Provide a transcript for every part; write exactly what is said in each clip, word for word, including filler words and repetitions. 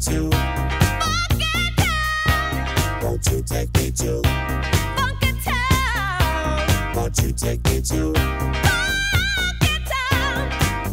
to Funky Town? Won't you take me to Funky Town? Won't you take me to Funky Town?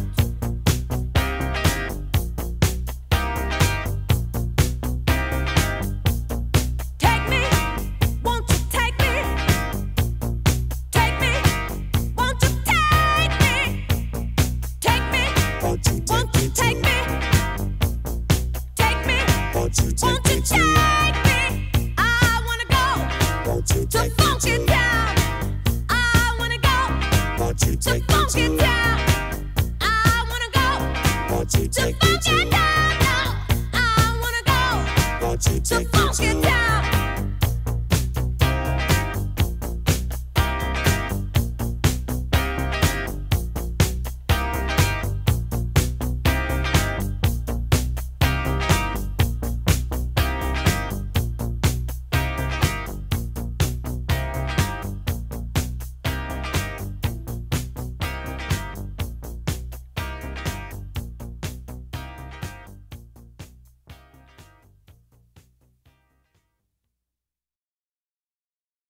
Take me, won't you take me? Take me, won't you take me? Take me, Won't you take won't me you to take me? Take me, Won't you take won't you me to take me? I wanna go Won't you to take me Funky to Town. I wanna go Won't you to take me Funky to Town. I wanna go Won't you to take me Funky to Town. No, I wanna go Won't you to take me Funky to Town.